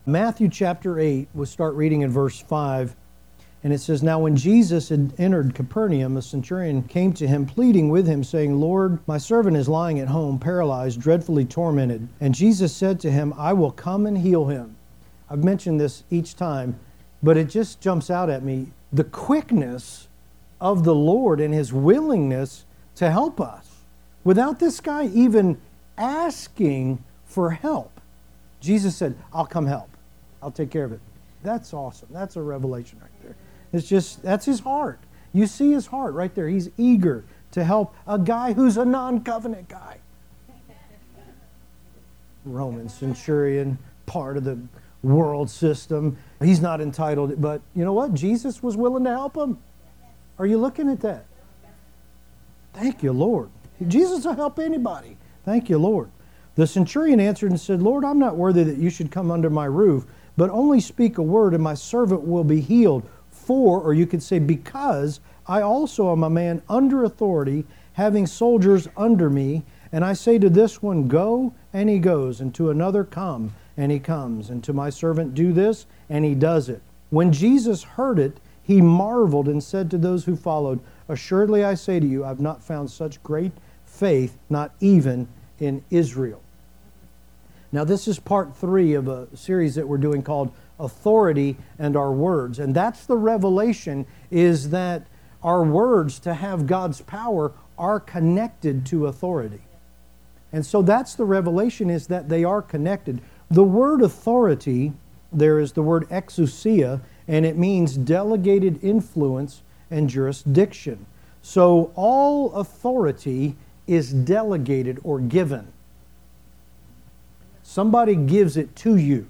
Matthew chapter 8, we'll start reading in verse 5. And it says, "Now when Jesus had entered Capernaum, a centurion came to him, pleading with him, saying, 'Lord, my servant is lying at home, paralyzed, dreadfully tormented.' And Jesus said to him, 'I will come and heal him.'" I've mentioned this each time, but it just jumps out at me. The quickness of the Lord and His willingness to help us. Without this guy even asking for help, Jesus said, "I'll come help. I'll take care of it." That's awesome. That's a revelation right there. It's just, that's His heart. You see His heart right there. He's eager to help a guy who's a non-covenant guy. Roman centurion, part of the world system. He's not entitled, but you know what? Jesus was willing to help him. Are you looking at that? Thank you, Lord. Jesus will help anybody. Thank you, Lord. The centurion answered and said, "Lord, I'm not worthy that you should come under my roof, but only speak a word and my servant will be healed. For," or you could say because, "I also am a man under authority, having soldiers under me. And I say to this one, go, and he goes. And to another, come, and he comes. And to my servant, do this, and he does it." When Jesus heard it, he marveled and said to those who followed, "Assuredly I say to you, I've not found such great faith, not even in Israel." Now this is part 3 of a series that we're doing called Authority and Our Words. And that's the revelation, is that our words, to have God's power, are connected to authority. And so that's the revelation, is that they are connected. The word authority, there is the word exousia, and it means delegated influence and jurisdiction. So all authority is delegated or given. Somebody gives it to you.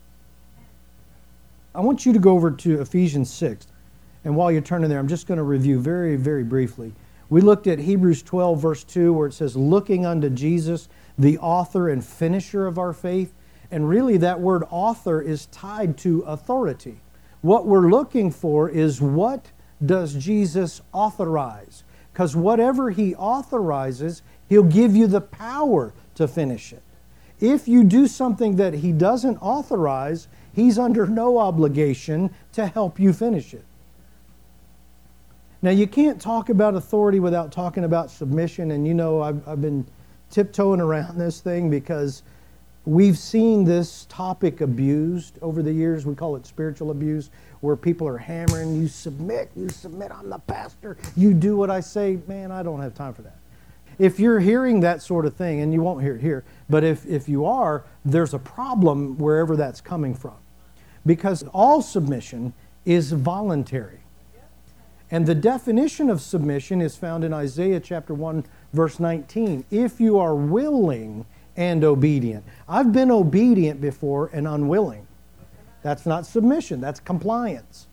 I want you to go over to Ephesians 6. And while you're turning there, I'm just going to review very, very briefly. We looked at Hebrews 12, verse 2, where it says, "Looking unto Jesus, the author and finisher of our faith." And really that word author is tied to authority. What we're looking for is, what does Jesus authorize? Because whatever He authorizes, He'll give you the power to finish it. If you do something that He doesn't authorize, He's under no obligation to help you finish it. Now, you can't talk about authority without talking about submission. And you know, I've been tiptoeing around this thing because we've seen this topic abused over the years. We call it spiritual abuse, where people are hammering, you submit, I'm the pastor, you do what I say. Man, I don't have time for that. If you're hearing that sort of thing, and you won't hear it here, but if you are, there's a problem wherever that's coming from. Because all submission is voluntary. And the definition of submission is found in Isaiah chapter 1, verse 19. If you are willing and obedient. I've been obedient before and unwilling. That's not submission, that's compliance.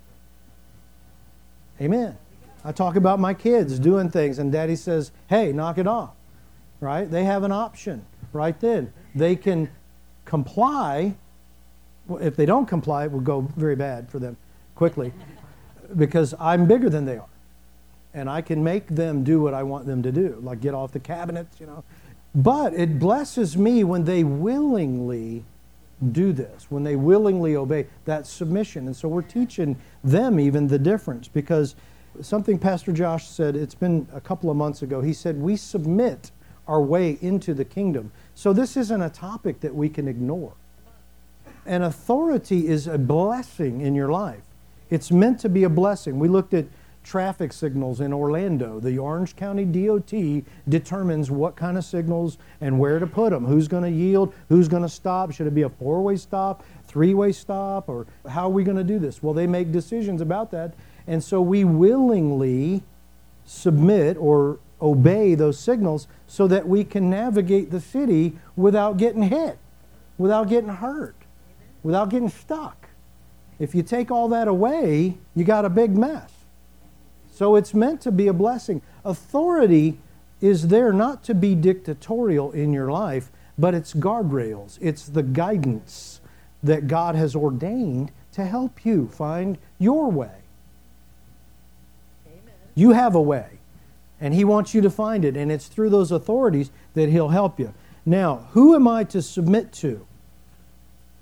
Amen. I talk about my kids doing things and Daddy says, "Hey, knock it off." Right? They have an option right then. They can comply. Well, if they don't comply, it will go very bad for them quickly, because I'm bigger than they are. And I can make them do what I want them to do, like get off the cabinets, you know. But it blesses me when they willingly do this, when they willingly obey. That submission. And so we're teaching them even the difference, because something Pastor Josh said, it's been a couple of months ago, he said, we submit our way into the kingdom. So this isn't a topic that we can ignore. And authority is a blessing in your life. It's meant to be a blessing. We looked at traffic signals in Orlando. The Orange County DOT determines what kind of signals and where to put them. Who's going to yield? Who's going to stop? Should it be a 4-way stop, 3-way stop? Or how are we going to do this? Well, they make decisions about that. And so we willingly submit or obey those signals so that we can navigate the city without getting hit, without getting hurt, without getting stuck. If you take all that away, you got a big mess. So it's meant to be a blessing. Authority is there not to be dictatorial in your life, but it's guardrails. It's the guidance that God has ordained to help you find your way. Amen. You have a way, and He wants you to find it, and it's through those authorities that He'll help you. Now, who am I to submit to?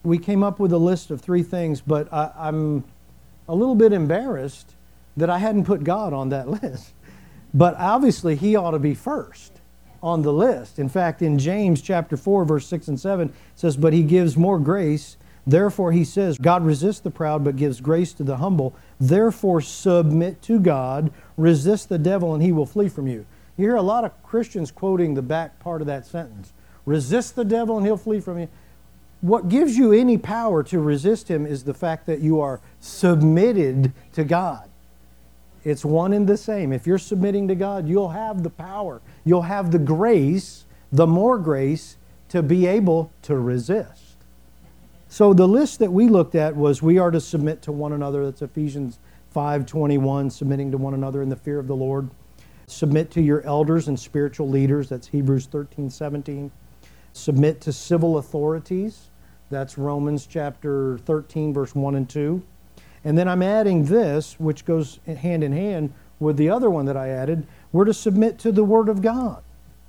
we came up with a list of 3 things, but I'm a little bit embarrassed that I hadn't put God on that list. But obviously, He ought to be first on the list. In fact, in James chapter 4, verse 6 and 7, it says, "But He gives more grace. Therefore, He says, God resists the proud, but gives grace to the humble. Therefore, submit to God, resist the devil, and he will flee from you." You hear a lot of Christians quoting the back part of that sentence. Resist the devil, and he'll flee from you. What gives you any power to resist him is the fact that you are submitted to God. It's one and the same. If you're submitting to God, you'll have the power. You'll have the grace, the more grace, to be able to resist. So the list that we looked at was we are to submit to one another. That's Ephesians 5:21, submitting to one another in the fear of the Lord. Submit to your elders and spiritual leaders. That's Hebrews 13:17. Submit to civil authorities. That's Romans chapter 13, verse 1 and 2. And then I'm adding this, which goes hand in hand with the other one that I added. We're to submit to the Word of God.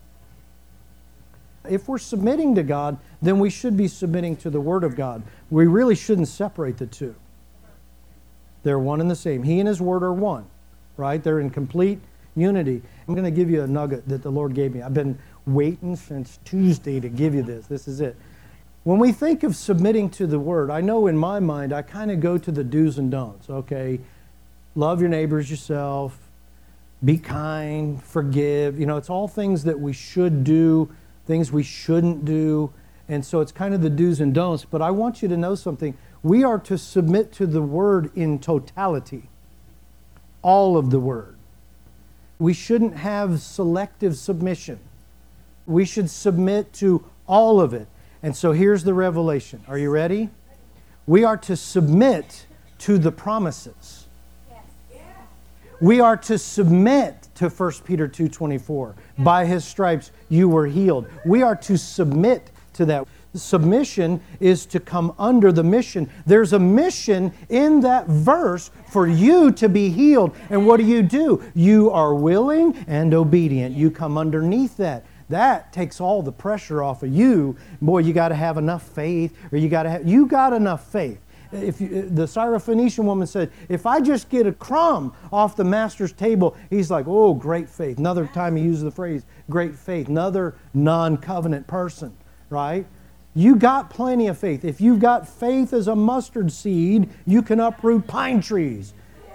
If we're submitting to God, then we should be submitting to the Word of God. We really shouldn't separate the two. They're one and the same. He and His Word are one, right? They're in complete unity. I'm going to give you a nugget that the Lord gave me. I've been waiting since Tuesday to give you this. This is it. When we think of submitting to the Word, I know in my mind I kind of go to the do's and don'ts. Okay, love your neighbors yourself, be kind, forgive. You know, it's all things that we should do, things we shouldn't do. And so it's kind of the do's and don'ts. But I want you to know something. We are to submit to the Word in totality, all of the Word. We shouldn't have selective submission. We should submit to all of it. And so here's the revelation. Are you ready? We are to submit to the promises. We are to submit to 1 Peter 2:24. By His stripes you were healed. We are to submit to that. Submission is to come under the mission. There's a mission in that verse for you to be healed. And what do? You are willing and obedient. You come underneath that. That takes all the pressure off of you. Boy, you got to have enough faith, or you got enough faith. The Syrophoenician woman said, if I just get a crumb off the master's table, he's like, oh, great faith. Another time he uses the phrase, great faith. Another non-covenant person, right? You got plenty of faith. If you've got faith as a mustard seed, you can uproot pine trees.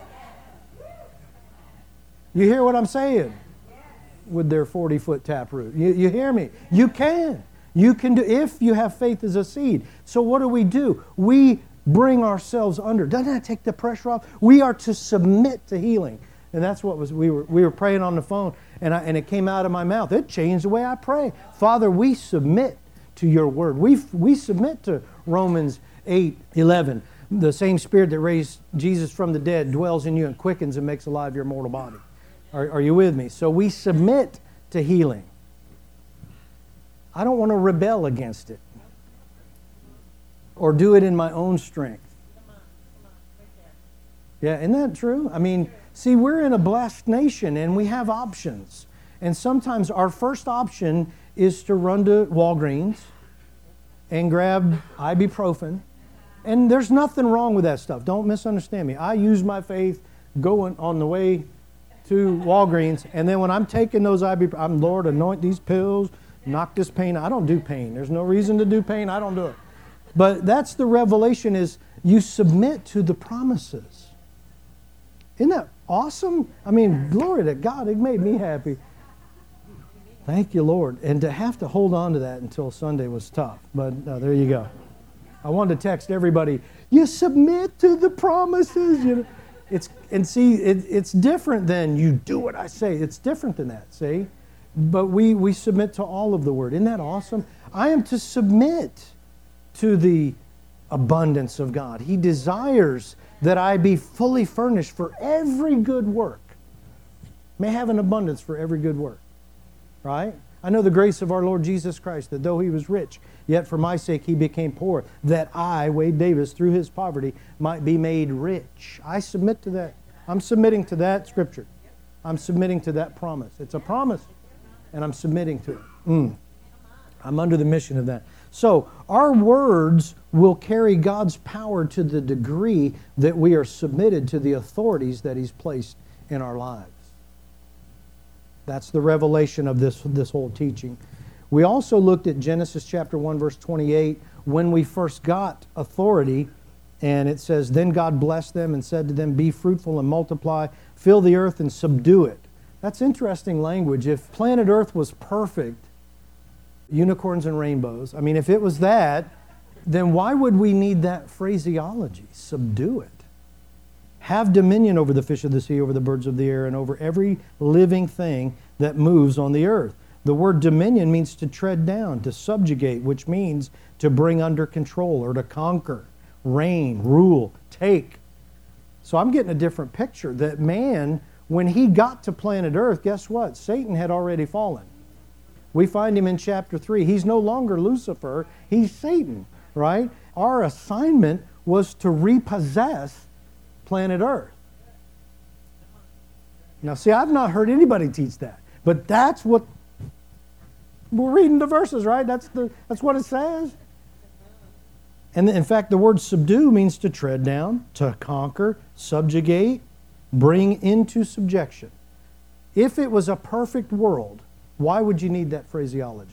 You hear what I'm saying? With their 40-foot taproot. You hear me? You can. You can do, if you have faith as a seed. So what do? We bring ourselves under. Doesn't that take the pressure off? We are to submit to healing. And that's what we were praying on the phone, and it came out of my mouth. It changed the way I pray. Father, we submit to your word. We submit to Romans 8:11. The same Spirit that raised Jesus from the dead dwells in you and quickens and makes alive your mortal body. Are you with me? So we submit to healing. I don't want to rebel against it or do it in my own strength. Yeah, isn't that true? I mean, see, we're in a blessed nation and we have options. And sometimes our first option is to run to Walgreens and grab ibuprofen. And there's nothing wrong with that stuff. Don't misunderstand me. I use my faith going on the way to Walgreens, and then when I'm taking those I'm, Lord, anoint these pills, knock this pain. I don't do pain. There's no reason to do pain. I don't do it. But that's the revelation, is you submit to the promises. Isn't that awesome? I mean, glory to God. It made me happy. Thank you, Lord. And to have to hold on to that until Sunday was tough. But there you go. I wanted to text everybody, you submit to the promises. You know. It's different than you do what I say. It's different than that, see? But we submit to all of the Word. Isn't that awesome? I am to submit to the abundance of God. He desires that I be fully furnished for every good work. May have an abundance for every good work. Right? I know the grace of our Lord Jesus Christ, that though He was rich, yet for my sake He became poor, that I, Wade Davis, through His poverty, might be made rich. I submit to that. I'm submitting to that Scripture. I'm submitting to that promise. It's a promise, and I'm submitting to it. I'm under the mission of that. So our words will carry God's power to the degree that we are submitted to the authorities that He's placed in our lives. That's the revelation of this whole teaching. We also looked at Genesis chapter 1, verse 28, when we first got authority, and it says, "Then God blessed them and said to them, 'Be fruitful and multiply, fill the earth and subdue it.'" That's interesting language. If planet Earth was perfect, unicorns and rainbows, I mean, if it was that, then why would we need that phraseology? Subdue it. Have dominion over the fish of the sea, over the birds of the air, and over every living thing that moves on the earth. The word dominion means to tread down, to subjugate, which means to bring under control or to conquer, reign, rule, take. So I'm getting a different picture that man, when he got to planet Earth, guess what? Satan had already fallen. We find him in chapter 3. He's no longer Lucifer, he's Satan, right? Our assignment was to repossess planet Earth. Now, see, I've not heard anybody teach that, but that's what we're reading the verses, right? That's what it says. And in fact, the word subdue means to tread down, to conquer, subjugate, bring into subjection. If it was a perfect world, why would you need that phraseology?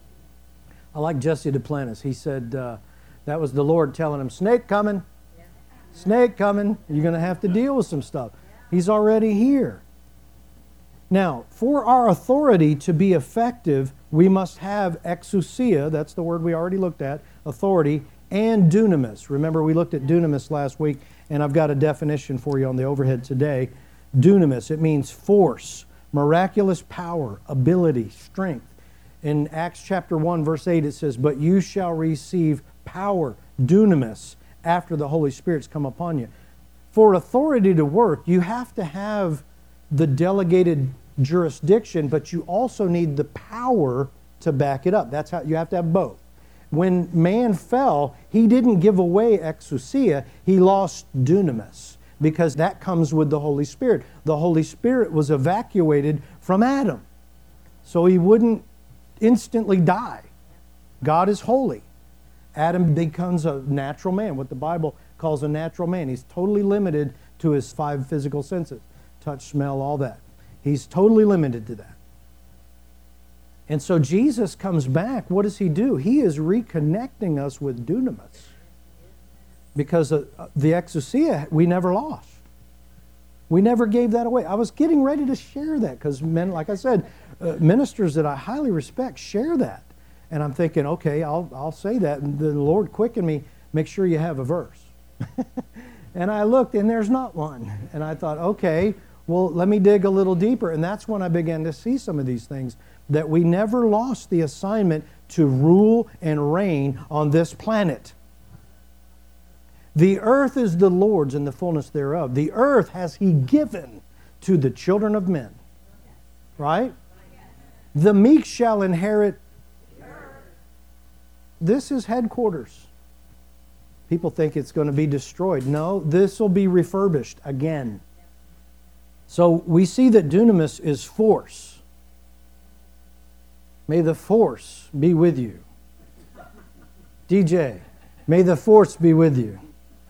I like Jesse Duplantis. He said that was the Lord telling him, "Snake coming. Snake coming. You're going to have to deal with some stuff." He's already here. Now, for our authority to be effective, we must have exousia, that's the word we already looked at, authority, and dunamis. Remember, we looked at dunamis last week, and I've got a definition for you on the overhead today. Dunamis, it means force, miraculous power, ability, strength. In Acts chapter 1, verse 8, it says, "But you shall receive power, dunamis, after the Holy Spirit's come upon you." For authority to work, you have to have the delegated jurisdiction, but you also need the power to back it up. That's how you have to have both. When man fell, he didn't give away exousia, he lost dunamis, because that comes with the Holy Spirit. The Holy Spirit was evacuated from Adam, so he wouldn't instantly die. God is holy. Adam becomes a natural man, what the Bible calls a natural man. He's totally limited to his 5 physical senses. Touch, smell, all that. He's totally limited to that. And so Jesus comes back. What does He do? He is reconnecting us with dunamis. Because the exousia, we never lost. We never gave that away. I was getting ready to share that because men, like I said, ministers that I highly respect share that. And I'm thinking, okay, I'll say that. And the Lord quickened me, make sure you have a verse. And I looked, and there's not one. And I thought, okay, well, let me dig a little deeper. And that's when I began to see some of these things, that we never lost the assignment to rule and reign on this planet. The earth is the Lord's and the fullness thereof. The earth has He given to the children of men. Right? The meek shall inherit. This is headquarters. People think it's going to be destroyed. No, this will be refurbished again. So we see that dunamis is force. May the force be with you. DJ, may the force be with you.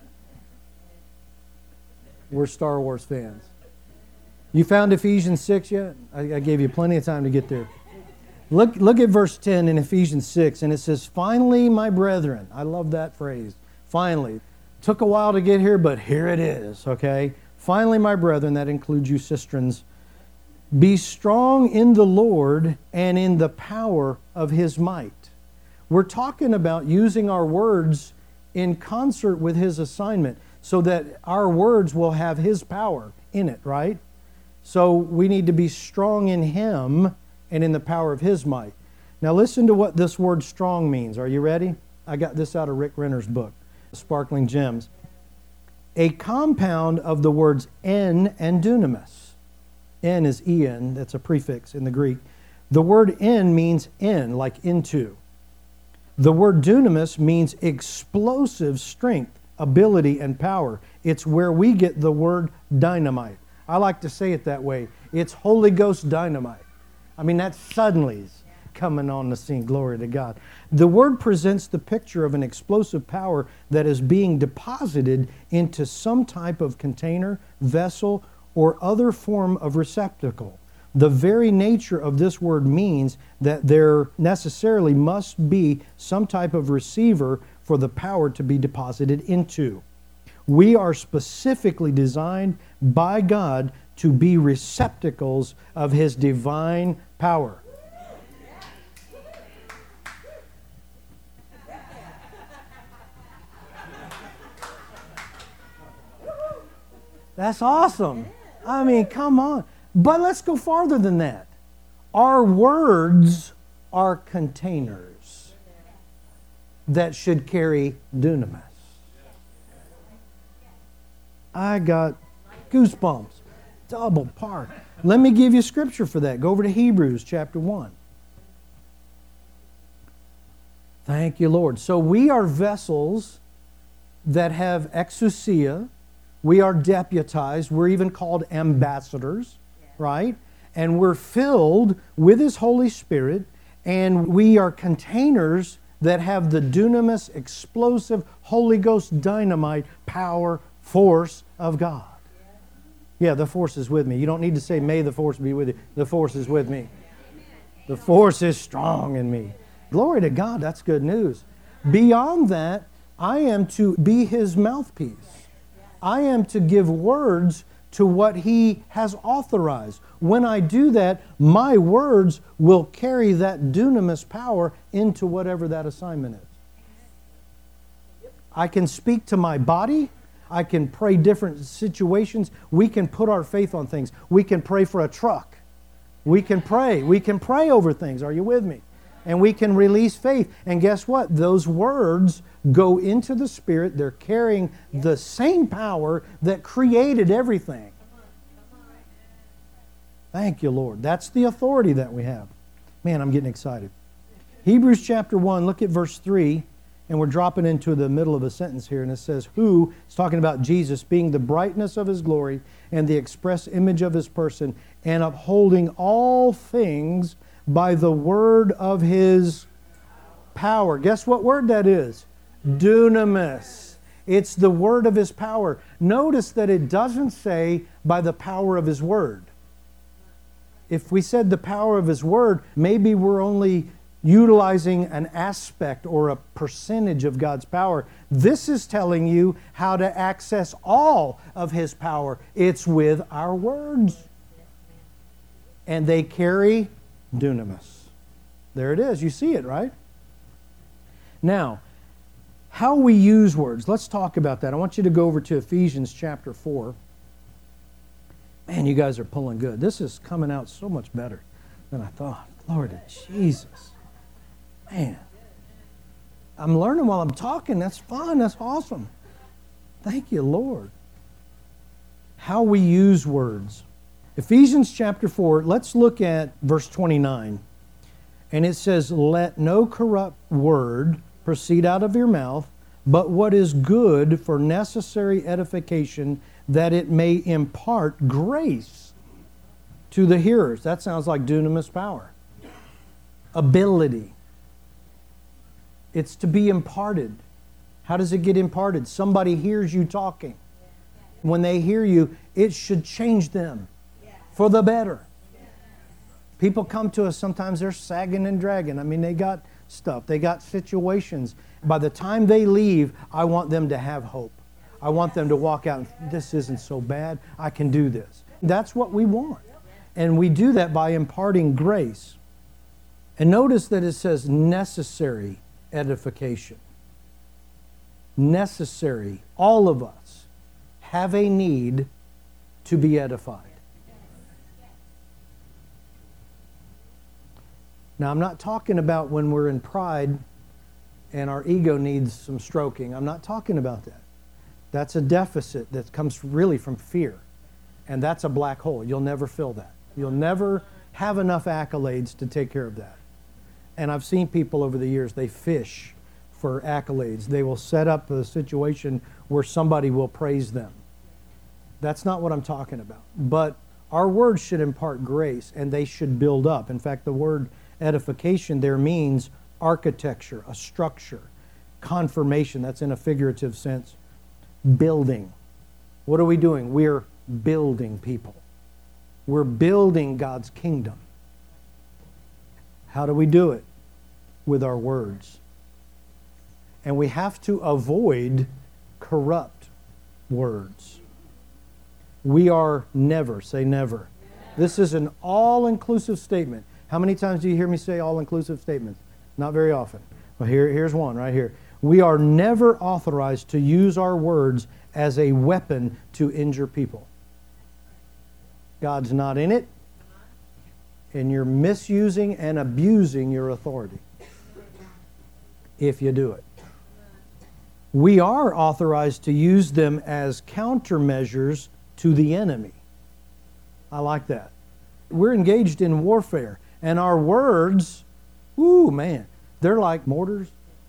We're Star Wars fans. You found Ephesians 6 yet? I gave you plenty of time to get there. Look at verse 10 in Ephesians 6, and it says, "Finally, my brethren." I love that phrase. Finally. Took a while to get here, but here it is, okay? "Finally, my brethren," that includes you sistrins, "be strong in the Lord and in the power of His might." We're talking about using our words in concert with His assignment so that our words will have His power in it, right? So we need to be strong in Him and in the power of His might. Now listen to what this word strong means. Are you ready? I got this out of Rick Renner's book, Sparkling Gems. A compound of the words en and dunamis. En is en, that's a prefix in the Greek. The word en means in, like into. The word dunamis means explosive strength, ability, and power. It's where we get the word dynamite. I like to say it that way. It's Holy Ghost dynamite. I mean, that's suddenlies. coming on the scene. Glory to God. The word presents the picture of an explosive power that is being deposited into some type of container, vessel, or other form of receptacle. The very nature of this word means that there necessarily must be some type of receiver for the power to be deposited into. We are specifically designed by God to be receptacles of His divine power. That's awesome. I mean, come on. But let's go farther than that. Our words are containers that should carry dunamis. I got goosebumps. Double park. Let me give you scripture for that. Go over to Hebrews chapter 1. Thank you, Lord. So we are vessels that have exousia. We are deputized. We're even called ambassadors, right? And we're filled with His Holy Spirit, and we are containers that have the dunamis, explosive, Holy Ghost dynamite, power, force of God. Yeah, the force is with me. You don't need to say, may the force be with you. The force is with me. The force is strong in me. Glory to God, that's good news. Beyond that, I am to be His mouthpiece. I am to give words to what He has authorized. When I do that, my words will carry that dunamis power into whatever that assignment is. I can speak to my body. I can pray different situations. We can put our faith on things. We can pray for a truck. We can pray. We can pray over things. Are you with me? And we can release faith. And guess what? Those words go into the Spirit. They're carrying the same power that created everything. Thank you, Lord. That's the authority that we have. Man, I'm getting excited. Hebrews chapter 1, look at verse 3. And we're dropping into the middle of a sentence here, and it says, who, it's talking about Jesus, being the brightness of His glory and the express image of His person, and upholding all things by the word of His power. Guess what word that is? Dunamis. It's the word of His power. Notice that it doesn't say by the power of His word. If we said the power of His word, maybe we're only utilizing an aspect or a percentage of God's power. This is telling you how to access all of His power. It's with our words. And they carry dunamis. There it is. You see it, right? Now, how we use words. Let's talk about that. I want you to go over to Ephesians chapter 4. Man, you guys are pulling good. This is coming out so much better than I thought. Lord Jesus. Man, I'm learning while I'm talking. That's fun. That's awesome. Thank you, Lord. How we use words. Ephesians chapter 4, let's look at verse 29. And it says, let no corrupt word proceed out of your mouth, but what is good for necessary edification, that it may impart grace to the hearers. That sounds like dunamis power. Ability. It's to be imparted. How does it get imparted? Somebody hears you talking. When they hear you, it should change them for the better. People come to us, sometimes they're sagging and dragging. I mean, they got stuff. They got situations. By the time they leave, I want them to have hope. I want them to walk out and, this isn't so bad. I can do this. That's what we want. And we do that by imparting grace. And notice that it says necessary edification. Necessary. All of us have a need to be edified. Now, I'm not talking about when we're in pride and our ego needs some stroking. I'm not talking about that. That's a deficit that comes really from fear. And that's a black hole. You'll never fill that. You'll never have enough accolades to take care of that. And I've seen people over the years, they fish for accolades. They will set up a situation where somebody will praise them. That's not what I'm talking about. But our words should impart grace, and they should build up. In fact, the word edification there means architecture, a structure, confirmation, that's in a figurative sense, building. What are we doing? We're building people. We're building God's kingdom. How do we do it? With our words. And we have to avoid corrupt words. We are never, say never. This is an all-inclusive statement. How many times do you hear me say all-inclusive statements? Not very often. Well, here's one right here. We are never authorized to use our words as a weapon to injure people. God's not in it, and you're misusing and abusing your authority if you do it. We are authorized to use them as countermeasures to the enemy. I like that. We're engaged in warfare, and our words, ooh, man, they're like mortars.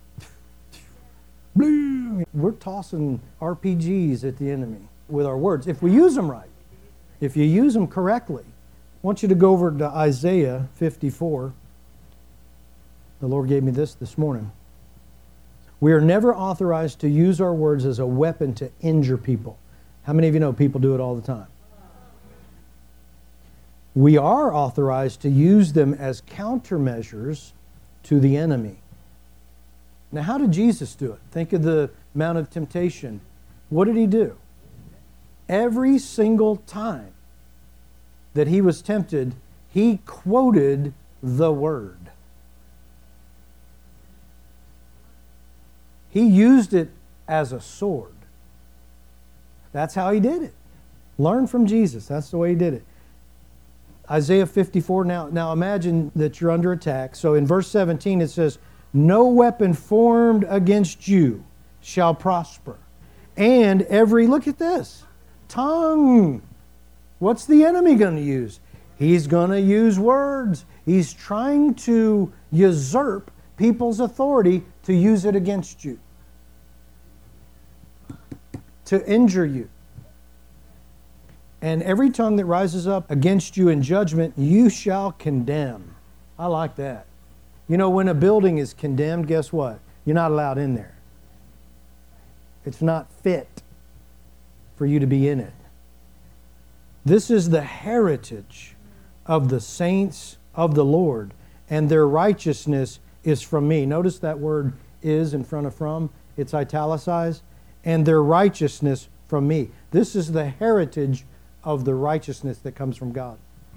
We're tossing RPGs at the enemy with our words, if we use them right. If you use them correctly. I want you to go over to Isaiah 54. The Lord gave me this morning. We are never authorized to use our words as a weapon to injure people. How many of you know people do it all the time? We are authorized to use them as countermeasures to the enemy. Now, how did Jesus do it? Think of the Mount of Temptation. What did he do? Every single time that he was tempted, he quoted the Word. He used it as a sword. That's how he did it. Learn from Jesus. That's the way he did it. Isaiah 54, now imagine that you're under attack. So in verse 17 it says, no weapon formed against you shall prosper. And every, look at this, tongue. What's the enemy going to use? He's going to use words. He's trying to usurp people's authority to use it against you, to injure you. And every tongue that rises up against you in judgment, you shall condemn. I like that. You know, when a building is condemned, guess what? You're not allowed in there. It's not fit for you to be in it. This is the heritage of the saints of the Lord, and their righteousness is from me. Notice that word is in front of from. It's italicized. And their righteousness from me. This is the heritage of the righteousness that comes from God,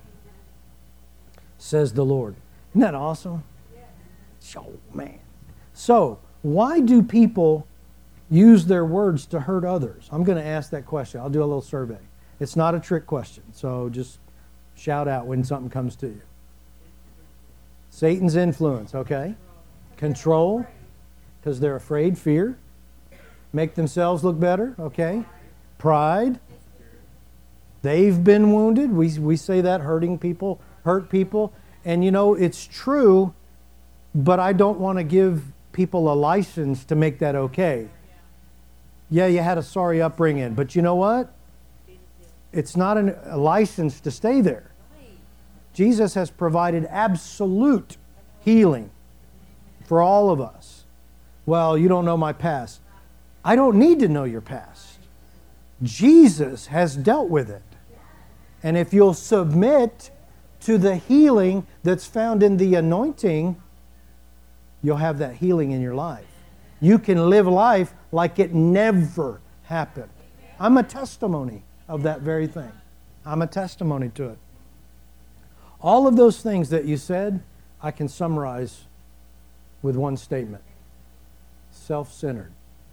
says the Lord. Isn't that awesome? Oh, man. So, why do people use their words to hurt others? I'm going to ask that question. I'll do a little survey. It's not a trick question, so just shout out when something comes to you. Satan's influence, okay? Control, because they're afraid, fear. Make themselves look better, okay? Pride. They've been wounded. We say that, hurting people, hurt people. And you know, it's true, but I don't want to give people a license to make that okay. Yeah, you had a sorry upbringing, but you know what? It's not a license to stay there. Jesus has provided absolute healing for all of us. Well, you don't know my past. I don't need to know your past. Jesus has dealt with it. And if you'll submit to the healing that's found in the anointing, you'll have that healing in your life. You can live life like it never happened. I'm a testimony of that very thing. I'm a testimony to it. All of those things that you said, I can summarize with one statement. Self-centered.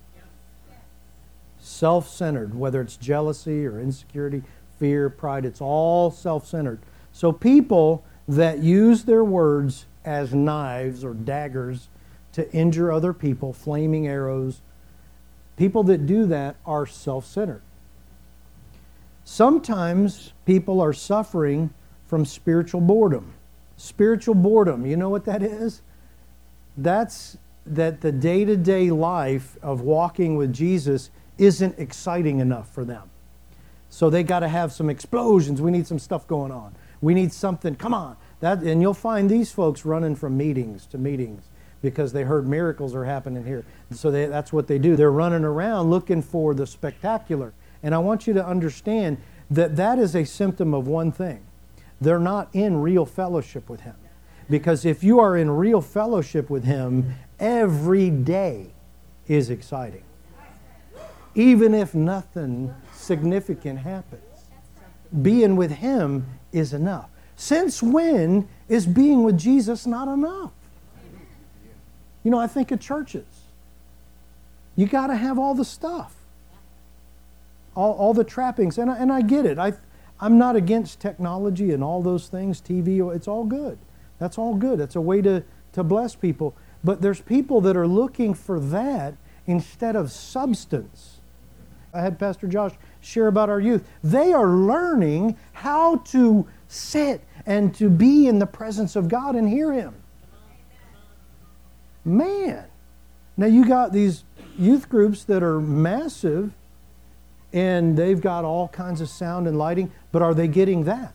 Self-centered, whether it's jealousy or insecurity, fear, pride, it's all self-centered. So people that use their words as knives or daggers to injure other people, flaming arrows, people that do that are self-centered. Sometimes people are suffering from spiritual boredom. Spiritual boredom, you know what that is? That's that the day-to-day life of walking with Jesus isn't exciting enough for them. So they got to have some explosions. We need some stuff going on. We need something. Come on. And you'll find these folks running from meetings to meetings because they heard miracles are happening here. So that's what they do. They're running around looking for the spectacular. And I want you to understand that that is a symptom of one thing. They're not in real fellowship with Him. Because if you are in real fellowship with Him, every day is exciting. Even if nothing significant happens. Being with Him is enough. Since when is being with Jesus not enough? You know, I think of churches. You got to have all the stuff. All the trappings. And I get it. I'm not against technology and all those things, TV, it's all good. That's all good. That's a way to bless people. But there's people that are looking for that instead of substance. I had Pastor Josh share about our youth. They are learning how to sit and to be in the presence of God and hear Him. Man. Now you got these youth groups that are massive and they've got all kinds of sound and lighting, but are they getting that?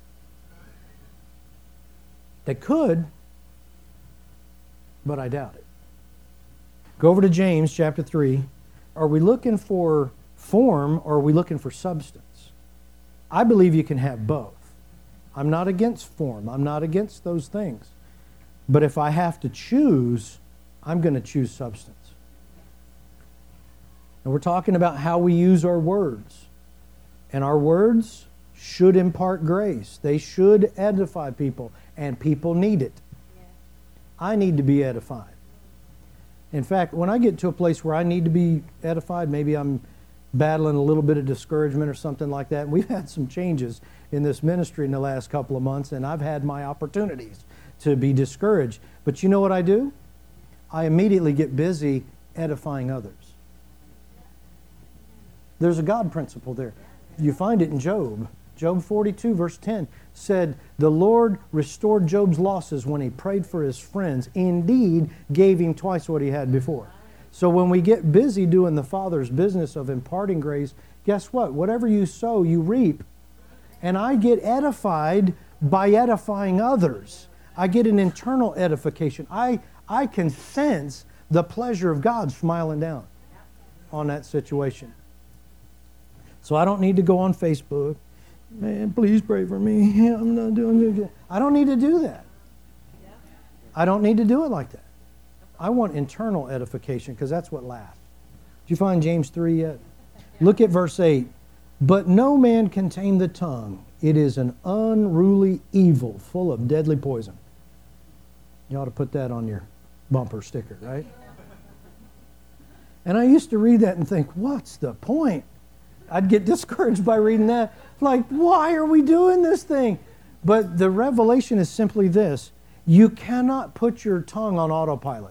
They could, but I doubt it. Go over to James chapter 3. Are we looking for form or are we looking for substance? I believe you can have both. I'm not against form. I'm not against those things. But if I have to choose, I'm going to choose substance. And we're talking about how we use our words. And our words should impart grace. They should edify people. And people need it. I need to be edified. In fact, when I get to a place where I need to be edified, maybe I'm battling a little bit of discouragement or something like that. We've had some changes in this ministry in the last couple of months, and I've had my opportunities to be discouraged. But you know what I do? I immediately get busy edifying others. There's a God principle there. You find it in Job. Job 42 verse 10 said, "The Lord restored Job's losses when he prayed for his friends. Indeed, gave him twice what he had before." So when we get busy doing the Father's business of imparting grace, guess what? Whatever you sow, you reap. And I get edified by edifying others. I get an internal edification. I can sense the pleasure of God smiling down on that situation. So I don't need to go on Facebook. Man, please pray for me. I'm not doing good. I don't need to do that. I don't need to do it like that. I want internal edification because that's what lasts. Did you find James 3 yet? Look at verse 8. "But no man can tame the tongue. It is an unruly evil full of deadly poison." You ought to put that on your bumper sticker, right? And I used to read that and think, what's the point? I'd get discouraged by reading that. Like, why are we doing this thing? But the revelation is simply this. You cannot put your tongue on autopilot.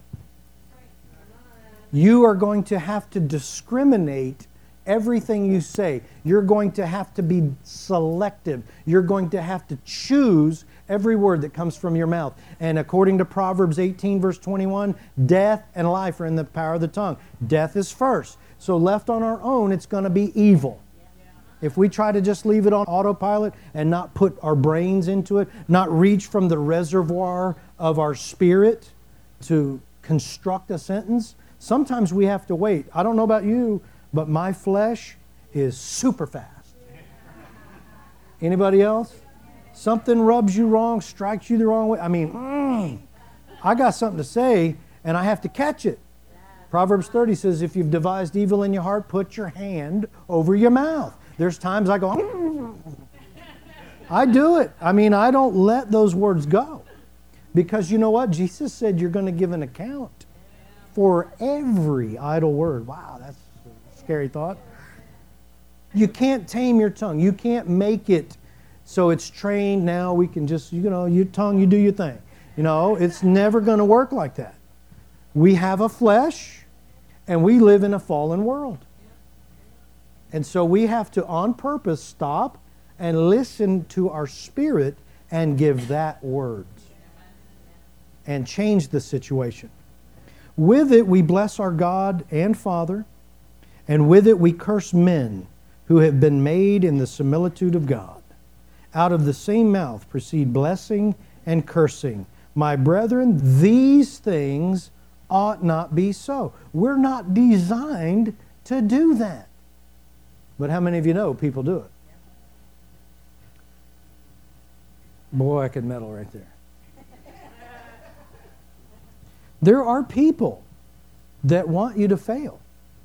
You are going to have to discriminate everything you say. You're going to have to be selective. You're going to have to choose every word that comes from your mouth. And according to Proverbs 18 verse 21, death and life are in the power of the tongue. Death is first. So left on our own, it's going to be evil. If we try to just leave it on autopilot and not put our brains into it, not reach from the reservoir of our spirit to construct a sentence, sometimes we have to wait. I don't know about you, but my flesh is super fast. Anybody else? Something rubs you wrong, strikes you the wrong way. I mean, I got something to say and I have to catch it. Proverbs 30 says, if you've devised evil in your heart, put your hand over your mouth. There's times I go, I do it. I mean, I don't let those words go. Because you know what? Jesus said you're going to give an account for every idle word. Wow, that's a scary thought. You can't tame your tongue. You can't make it so it's trained. Now we can just, your tongue, you do your thing. It's never going to work like that. We have a flesh and we live in a fallen world. And so we have to, on purpose, stop and listen to our spirit and give that words and change the situation. With it, we bless our God and Father, and with it, we curse men who have been made in the similitude of God. Out of the same mouth proceed blessing and cursing. My brethren, these things ought not be so. We're not designed to do that. But how many of you know people do it? Boy, I could medal right there. There are people that want you to fail.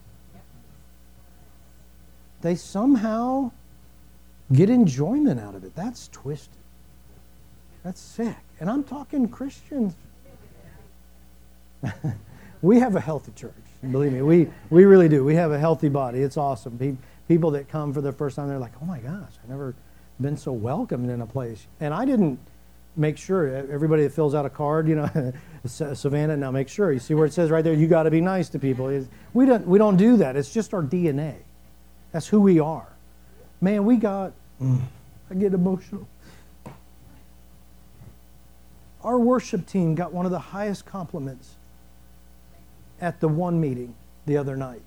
They somehow get enjoyment out of it. That's twisted. That's sick. And I'm talking Christians. We have a healthy church. Believe me, we really do. We have a healthy body. It's awesome. People that come for the first time, they're like, oh my gosh, I've never been so welcomed in a place. And I didn't make sure, everybody that fills out a card, Savannah, now make sure. You see where it says right there, you got to be nice to people. We don't do that. It's just our DNA. That's who we are. Man, I get emotional. Our worship team got one of the highest compliments at the one meeting the other night.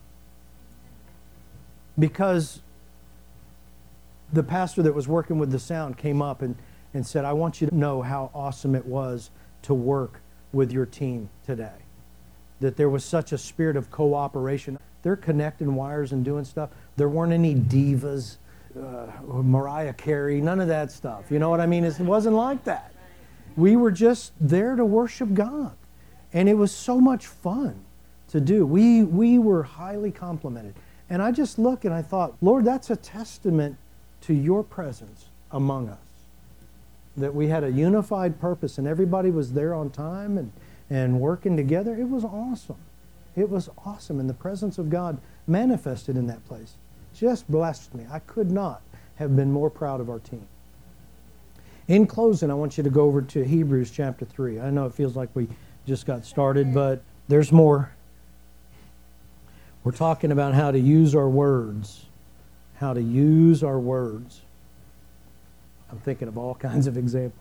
Because the pastor that was working with the sound came up and said, I want you to know how awesome it was to work with your team today. That there was such a spirit of cooperation. They're connecting wires and doing stuff. There weren't any divas, Mariah Carey, none of that stuff. You know what I mean? It wasn't like that. We were just there to worship God. And it was so much fun to do. We were highly complimented. And I just looked and I thought, Lord, that's a testament to your presence among us. That we had a unified purpose and everybody was there on time and working together. It was awesome. It was awesome. And the presence of God manifested in that place. Just blessed me. I could not have been more proud of our team. In closing, I want you to go over to Hebrews chapter 3. I know it feels like we just got started, but there's more. We're talking about how to use our words. How to use our words. I'm thinking of all kinds of examples.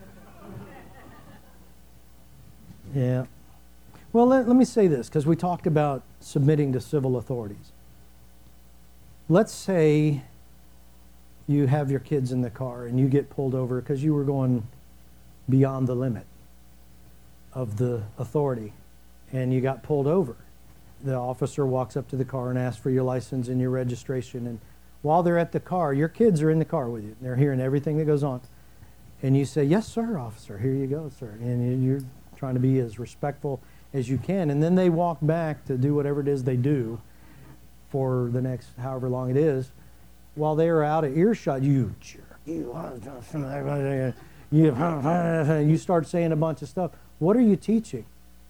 Yeah. Well, let me say this, because we talked about submitting to civil authorities. Let's say you have your kids in the car and you get pulled over because you were going beyond the limit of the authority and you got pulled over. The officer walks up to the car and asks for your license and your registration, and while they're at the car, your kids are in the car with you. They're hearing everything that goes on. And you say, yes, sir, officer, here you go, sir. And you're trying to be as respectful as you can. And then they walk back to do whatever it is they do for the next however long it is. While they are out of earshot, you jerk, you start saying a bunch of stuff. What are you teaching?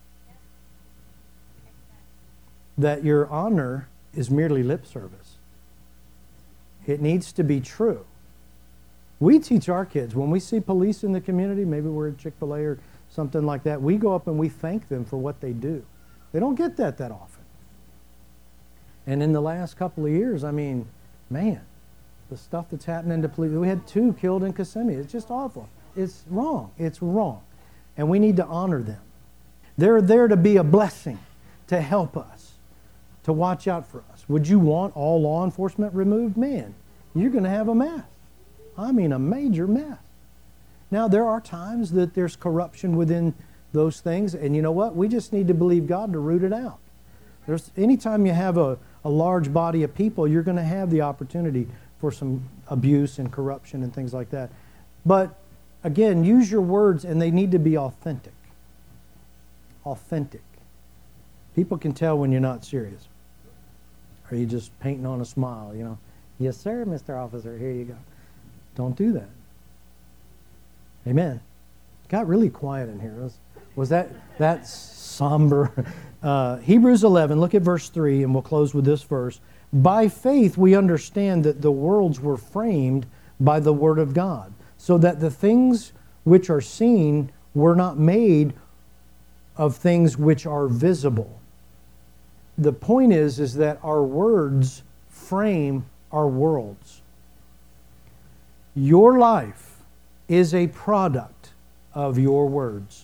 That your honor is merely lip service. It needs to be true. We teach our kids, when we see police in the community, maybe we're at Chick-fil-A or something like that, we go up and we thank them for what they do. They don't get that often. And in the last couple of years, I mean, man, the stuff that's happening to police, we had 2 killed in Kissimmee. It's just awful. It's wrong. It's wrong. And we need to honor them. They're there to be a blessing, to help us, to watch out for us. Would you want all law enforcement removed? Man, you're going to have a mess. I mean, a major mess. Now, there are times that there's corruption within those things, and you know what? We just need to believe God to root it out. Anytime you have a large body of people, you're going to have the opportunity for some abuse and corruption and things like that. But, again, use your words, and they need to be authentic. Authentic. People can tell when you're not serious. Are you just painting on a smile, Yes, sir, Mr. Officer, here you go. Don't do that. Amen. Got really quiet in here. Was that somber? Hebrews 11, look at verse 3, and we'll close with this verse. By faith we understand that the worlds were framed by the word of God, so that the things which are seen were not made of things which are visible. The point is that our words frame our worlds. Your life is a product of your words.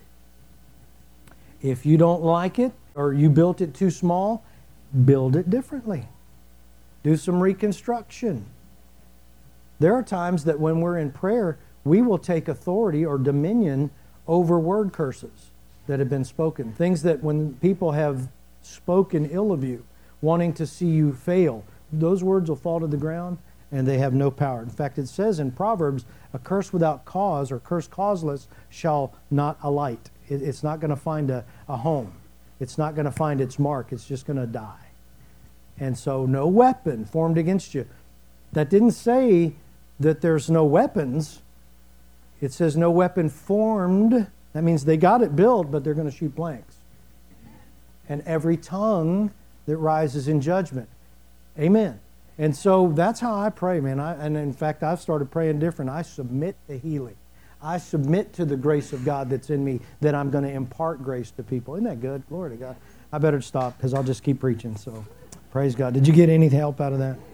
If you don't like it, or you built it too small, build it differently. Do some reconstruction. There are times that when we're in prayer, we will take authority or dominion over word curses that have been spoken. Things that when people have spoken ill of you, wanting to see you fail, those words will fall to the ground and they have no power. In fact, it says in Proverbs, a curse without cause or curse causeless shall not alight. It's not going to find a home. It's not going to find its mark. It's just going to die. And so no weapon formed against you. That didn't say that there's no weapons. It says no weapon formed. That means they got it built, but they're going to shoot blanks. And every tongue that rises in judgment. Amen. And so that's how I pray, man. And in fact, I've started praying different. I submit to healing. I submit to the grace of God that's in me, that I'm going to impart grace to people. Isn't that good? Glory to God. I better stop because I'll just keep preaching. So praise God. Did you get any help out of that?